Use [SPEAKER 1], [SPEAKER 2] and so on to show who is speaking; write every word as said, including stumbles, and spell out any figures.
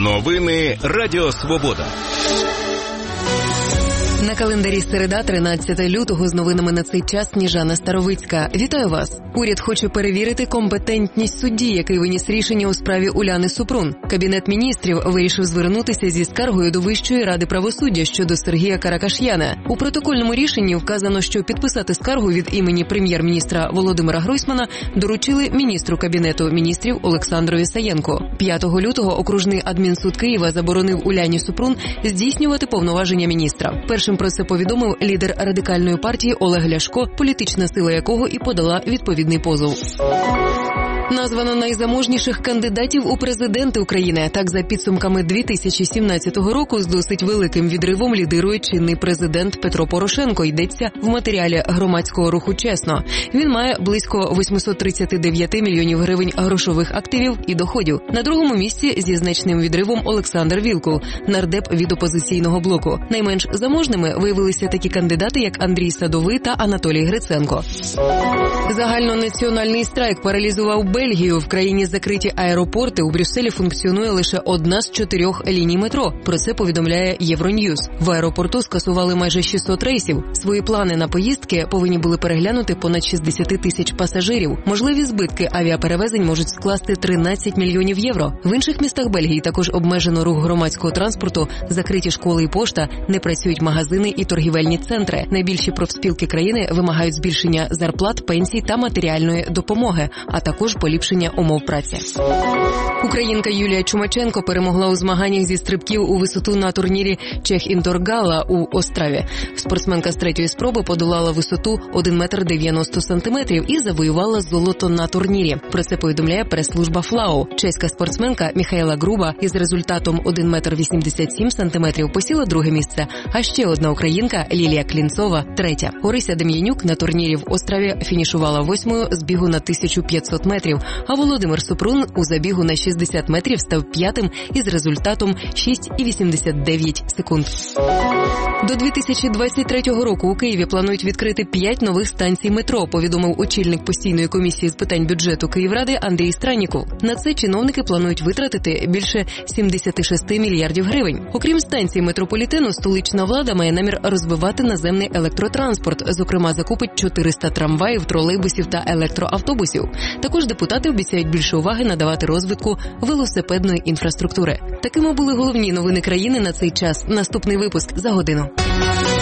[SPEAKER 1] Новини Радіо Свобода.
[SPEAKER 2] На календарі середа, тринадцяте лютого, з новинами на цей час Сніжана Старовицька. Вітаю вас! Уряд хоче перевірити компетентність судді, який виніс рішення у справі Уляни Супрун. Кабінет міністрів вирішив звернутися зі скаргою до Вищої ради правосуддя щодо Сергія Каракаш'яна. У протокольному рішенні вказано, що підписати скаргу від імені прем'єр-міністра Володимира Гройсмана доручили міністру Кабінету міністрів Олександрові Саєнко. п'ятого лютого окружний адмінсуд Києва заборонив Уляні Супрун здійснювати повноваження міністра. Першим про це повідомив лідер Радикальної партії Олег Ляшко, політична сила якого і подала відповідний позов. Названо найзаможніших кандидатів у президенти України. Так, за підсумками дві тисячі сімнадцятого року, з досить великим відривом лідирує чинний президент Петро Порошенко. Йдеться в матеріалі громадського руху «Чесно». Він має близько вісімсот тридцять дев'ять мільйонів гривень грошових активів і доходів. На другому місці зі значним відривом Олександр Вілкул, нардеп від опозиційного блоку. Найменш заможними виявилися такі кандидати, як Андрій Садовий та Анатолій Гриценко. Загальнонаціональний страйк паралізував Бельгію. В країні закриті аеропорти. У Брюсселі функціонує лише одна з чотирьох ліній метро. Про це повідомляє Євроньюз. В аеропорту скасували майже шістсот рейсів. Свої плани на поїздки повинні були переглянути понад шістдесят тисяч пасажирів. Можливі збитки авіаперевезень можуть скласти тринадцять мільйонів євро. В інших містах Бельгії також обмежено рух громадського транспорту, закриті школи і пошта, не працюють магазини і торгівельні центри. Найбільші профспілки країни вимагають збільшення зарплат, пенсій та матеріальної допомоги, а також поліпшення умов праці. Українка Юлія Чумаченко перемогла у змаганнях зі стрибків у висоту на турнірі Чех-Інтор-Гала у Остраві. Спортсменка з третьої спроби подолала висоту один метр дев'яносто сантиметрів і завоювала золото на турнірі. Про це повідомляє прес-служба ФЛАУ. Чеська спортсменка Міхаела Груба із результатом один метр вісімдесят сім сантиметрів посіла друге місце, а ще одна українка Лілія Клінцова – третя. Орися Дем'янюк на турнірі в Остраві фінішувала восьмою з бігу на тисячу п'ятсот метрів, а Володимир Супрун у забігу на шістдесят метрів став п'ятим із результатом шість цілих вісімдесят дев'ять секунд. До дві тисячі двадцять третього року у Києві планують відкрити п'ять нових станцій метро, повідомив очільник постійної комісії з питань бюджету Київради Андрій Странніков. На це чиновники планують витратити більше сімдесят шість мільярдів гривень. Окрім станцій метрополітену, столична влада має намір розвивати наземний електротранспорт, зокрема закупить чотириста трамваїв, тролейбусів та електроавтобусів. Також депутати обіцяють більше уваги надавати розвитку велосипедної інфраструктури. Такими були головні новини країни на цей час. Наступний випуск за годину.